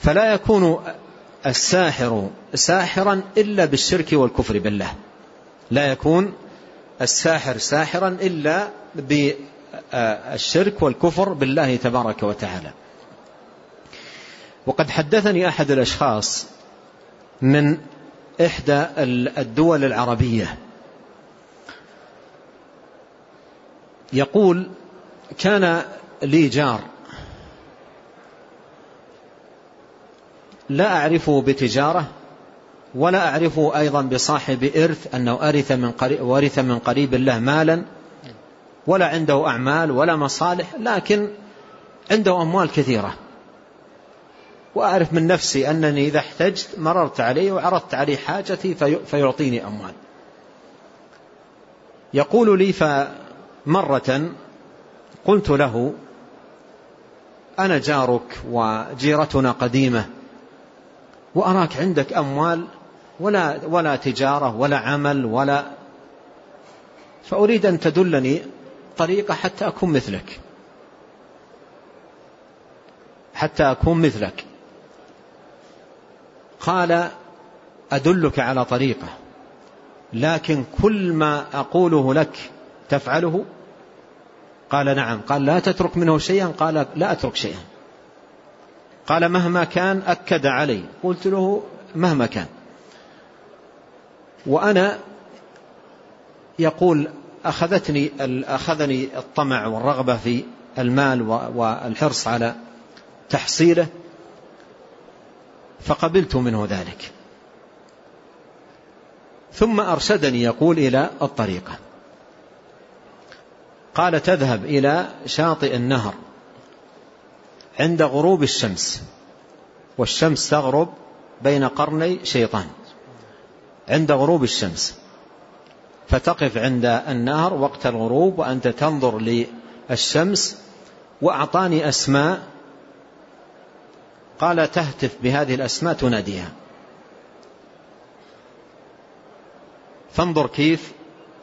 فلا يكون الساحر ساحرا إلا بالشرك والكفر بالله، لا يكون الساحر ساحرا إلا بالشرك والكفر بالله تبارك وتعالى. وقد حدثني أحد الأشخاص من إحدى الدول العربية يقول: كان لي جار لا أعرفه بتجارة ولا أعرفه أيضا بصاحب إرث، أنه ورث من قريب له مالا، ولا عنده أعمال ولا مصالح، لكن عنده أموال كثيرة. وأعرف من نفسي أنني إذا احتجت مررت عليه وعرضت عليه حاجتي فيعطيني أموال. يقول لي: فمرة قلت له: أنا جارك وجيرتنا قديمة، وأراك عندك أموال ولا تجارة ولا عمل فأريد أن تدلني طريقة حتى أكون مثلك. قال: أدلك على طريقة، لكن كل ما أقوله لك تفعله؟ قال: نعم. قال: لا تترك منه شيئا؟ قال: لا أترك شيئا. قال: مهما كان؟ أكد علي. قلت له: مهما كان. وأنا يقول أخذني الطمع والرغبة في المال والحرص على تحصيله، فقبلت منه ذلك. ثم أرشدني يقول إلى الطريقة. قال: تذهب إلى شاطئ النهر عند غروب الشمس، والشمس تغرب بين قرني شيطان، عند غروب الشمس، فتقف عند النهر وقت الغروب وأنت تنظر للشمس. وأعطاني أسماء، قال: تهتف بهذه الأسماء تناديها. فانظر كيف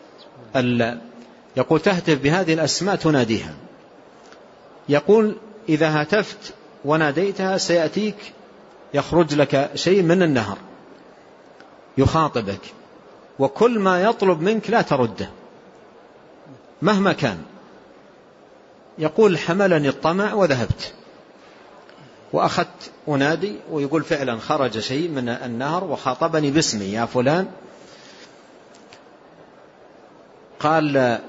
يقول: تهتف بهذه الأسماء تناديها. يقول: إذا هتفت وناديتها سيأتيك، يخرج لك شيء من النهر يخاطبك، وكل ما يطلب منك لا ترده مهما كان. يقول: حملني الطمع وذهبت وأخذت أنادي، ويقول فعلا خرج شيء من النهر وخاطبني باسمي: يا فلان. قال: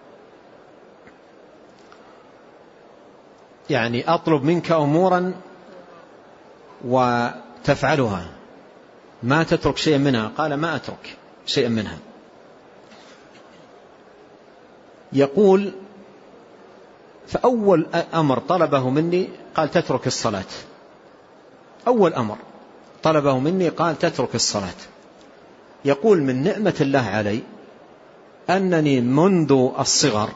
يعني أطلب منك أمورا وتفعلها، ما تترك شيئا منها؟ قال: ما أترك شيئا منها. يقول: فأول أمر طلبه مني قال: تترك الصلاة. أول أمر طلبه مني قال: تترك الصلاة. يقول: من نعمة الله علي أنني منذ الصغر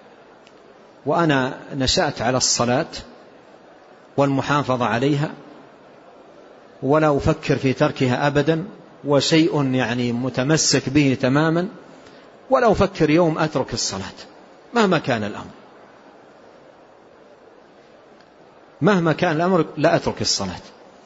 وأنا نشأت على الصلاة والمحافظة عليها، ولا أفكر في تركها أبدا، وشيء يعني متمسك به تماما، ولا أفكر يوم أترك الصلاة مهما كان الأمر، مهما كان الأمر لا أترك الصلاة.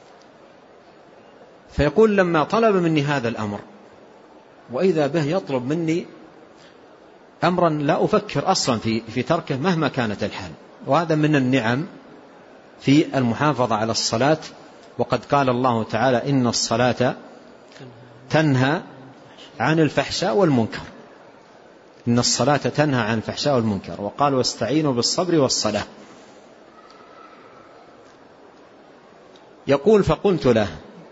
فيقول: لما طلب مني هذا الأمر وإذا به يطلب مني أمرا لا أفكر أصلا في تركه مهما كانت الحال. وهذا من النعم في المحافظة على الصلاة. وقد قال الله تعالى: إن الصلاة تنهى عن الفحشاء والمنكر. إن الصلاة تنهى عن الفحشاء والمنكر. وقال: واستعينوا بالصبر والصلاة. يقول: فقلت له،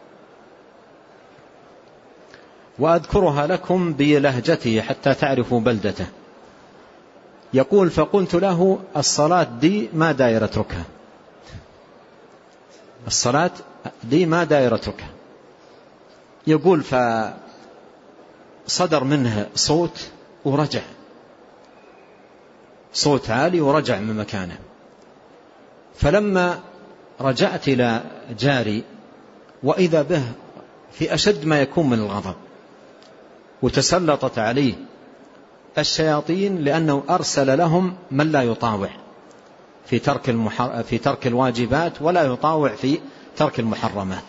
وأذكرها لكم بلهجته حتى تعرفوا بلدته. يقول: فقلت له: الصلاة دي ما داير أتركها، الصلاة دي ما داير أتركها. يقول: فصدر منه صوت ورجع، صوت عالي ورجع من مكانه. فلما رجعت إلى جاري وإذا به في أشد ما يكون من الغضب، وتسلطت عليه الشياطين لأنه أرسل لهم من لا يطاوع في ترك الواجبات، ولا يطاوع في ترك المحرمات.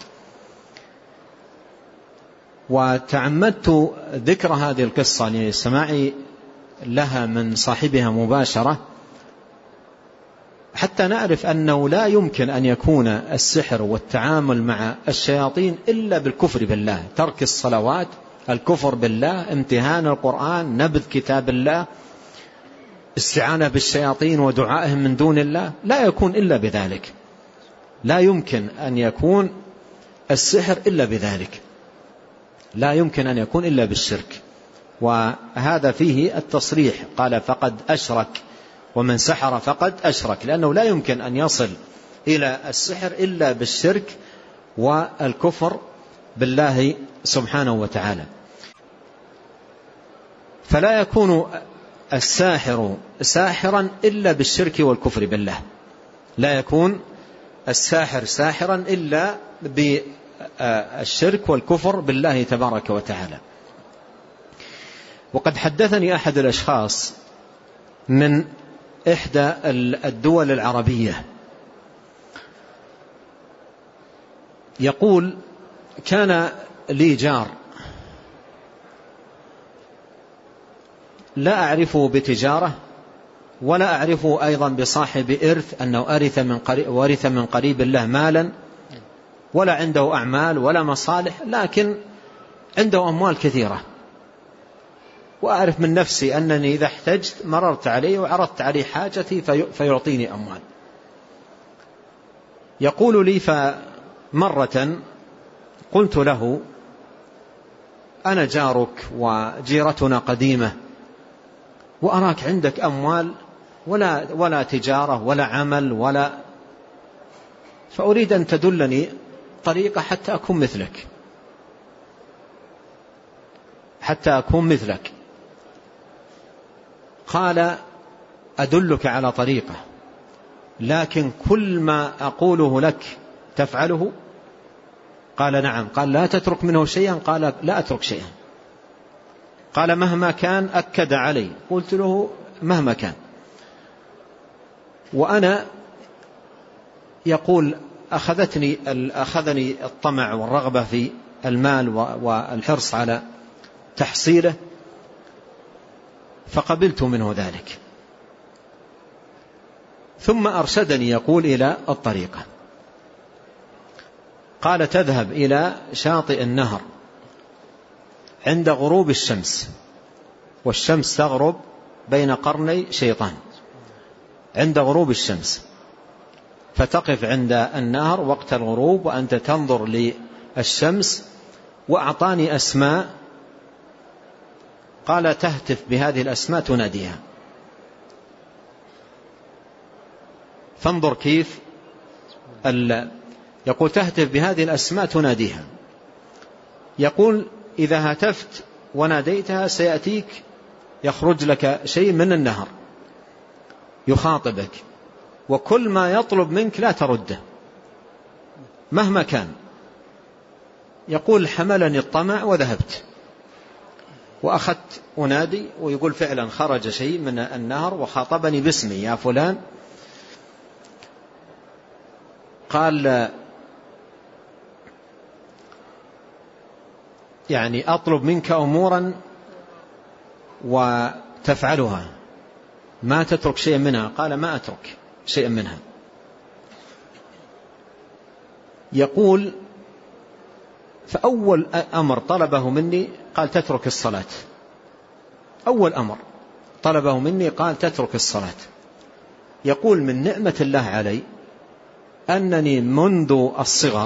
وتعمدت ذكر هذه القصة لسماعي لها من صاحبها مباشرة حتى نعرف أنه لا يمكن أن يكون السحر والتعامل مع الشياطين إلا بالكفر بالله، ترك الصلوات، الكفر بالله، امتهان القرآن، نبذ كتاب الله، استعانة بالشياطين ودعائهم من دون الله، لا يكون إلا بذلك. لا يمكن أن يكون السحر إلا بذلك، لا يمكن أن يكون إلا بالشرك. وهذا فيه التصريح، قال فقد أشرك، ومن سحر فقد أشرك، لأنه لا يمكن أن يصل إلى السحر إلا بالشرك والكفر بالله سبحانه وتعالى. فلا يكون الساحر ساحرا إلا بالشرك والكفر بالله، لا يكون الساحر ساحرا إلا بالشرك والكفر بالله تبارك وتعالى. وقد حدثني أحد الأشخاص من إحدى الدول العربية يقول كان لي جار لا أعرفه بتجارة ولا أعرفه أيضا بصاحب إرث، أنه ورث من قريب له مالا، ولا عنده أعمال ولا مصالح، لكن عنده أموال كثيرة. وأعرف من نفسي أنني إذا احتجت مررت عليه وعرضت عليه حاجتي فيعطيني أموال. يقول لي فمرة قلت له أنا جارك وجيرتنا قديمة، وأراك عندك أموال ولا تجارة ولا عمل فأريد أن تدلني طريقة حتى أكون مثلك. قال أدلك على طريقة، لكن كل ما أقوله لك تفعله؟ قال نعم. قال لا تترك منه شيئا؟ قال لا أترك شيئا. قال مهما كان؟ أكد علي. قلت له مهما كان. وأنا يقول أخذني الطمع والرغبة في المال والحرص على تحصيله، فقبلت منه ذلك. ثم أرشدني يقول إلى الطريقة، قال تذهب إلى شاطئ النهر عند غروب الشمس، والشمس تغرب بين قرني شيطان، عند غروب الشمس، فتقف عند النهر وقت الغروب وأنت تنظر للشمس. وأعطاني أسماء، قال تهتف بهذه الأسماء تناديها. فانظر كيف يقول تهتف بهذه الأسماء تناديها. يقول إذا هتفت وناديتها سيأتيك، يخرج لك شيء من النهر يخاطبك، وكل ما يطلب منك لا ترده مهما كان. يقول حملني الطمع وذهبت وأخذت أنادي، ويقول فعلا خرج شيء من النهر وخاطبني باسمي، يا فلان. قال يعني أطلب منك أمورا وتفعلها، ما تترك شيئا منها. قال ما أترك شيئا منها. يقول فأول أمر طلبه مني قال تترك الصلاة. أول أمر طلبه مني قال تترك الصلاة. يقول من نعمة الله علي أنني منذ الصغر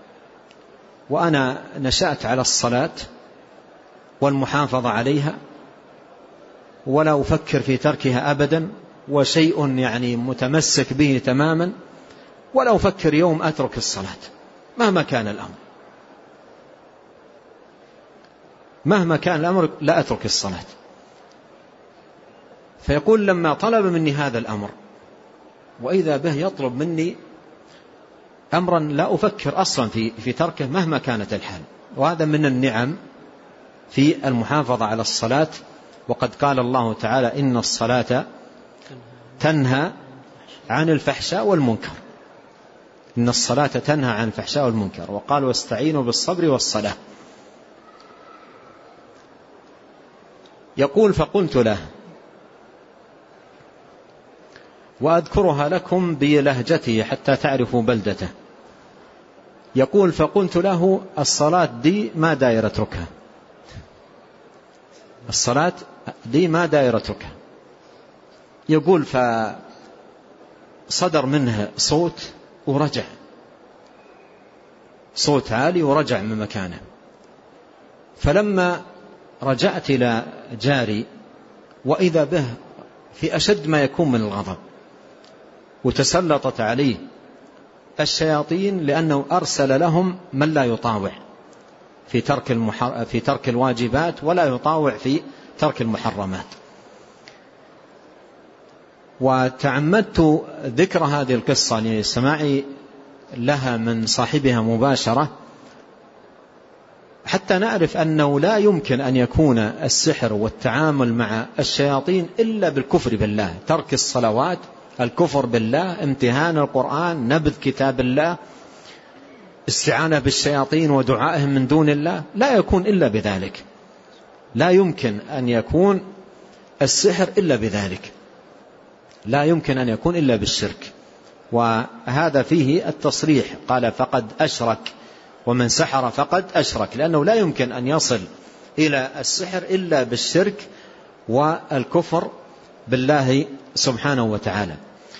وأنا نشأت على الصلاة والمحافظة عليها، ولا أفكر في تركها أبدا، وشيء يعني متمسك به تماما، ولا أفكر يوم أترك الصلاة مهما كان الأمر، مهما كان الأمر لا أترك الصلاة. فيقول لما طلب مني هذا الأمر وإذا به يطلب مني أمرا لا أفكر أصلا في تركه مهما كانت الحال. وهذا من النعم في المحافظة على الصلاة. وقد قال الله تعالى إن الصلاة تنهى عن الفحشاء والمنكر. إن الصلاة تنهى عن الفحشاء والمنكر، وقال واستعينوا بالصبر والصلاة. يقول فقلت له وأذكرها لكم بلهجته حتى تعرفوا بلدته. يقول فقلت له الصلاة دي ما داير اتركها، الصلاة دي ما داير اتركها. يقول فصدر منه صوت ورجع، صوت عالي ورجع من مكانه. فلما رجعت إلى جاري وإذا به في أشد ما يكون من الغضب، وتسلطت عليه الشياطين لأنه أرسل لهم من لا يطاوع في ترك الواجبات ولا يطاوع في ترك المحرمات. وتعمدت ذكر هذه القصة لسماعي لها من صاحبها مباشرة حتى نعرف أنه لا يمكن أن يكون السحر والتعامل مع الشياطين إلا بالكفر بالله، ترك الصلوات، الكفر بالله، امتهان القرآن، نبذ كتاب الله، استعانة بالشياطين ودعائهم من دون الله، لا يكون إلا بذلك. لا يمكن أن يكون السحر إلا بذلك، لا يمكن أن يكون إلا بالشرك. وهذا فيه التصريح، قال فقد أشرك ومن سحر فقد أشرك، لأنه لا يمكن أن يصل إلى السحر إلا بالشرك والكفر بالله سبحانه وتعالى.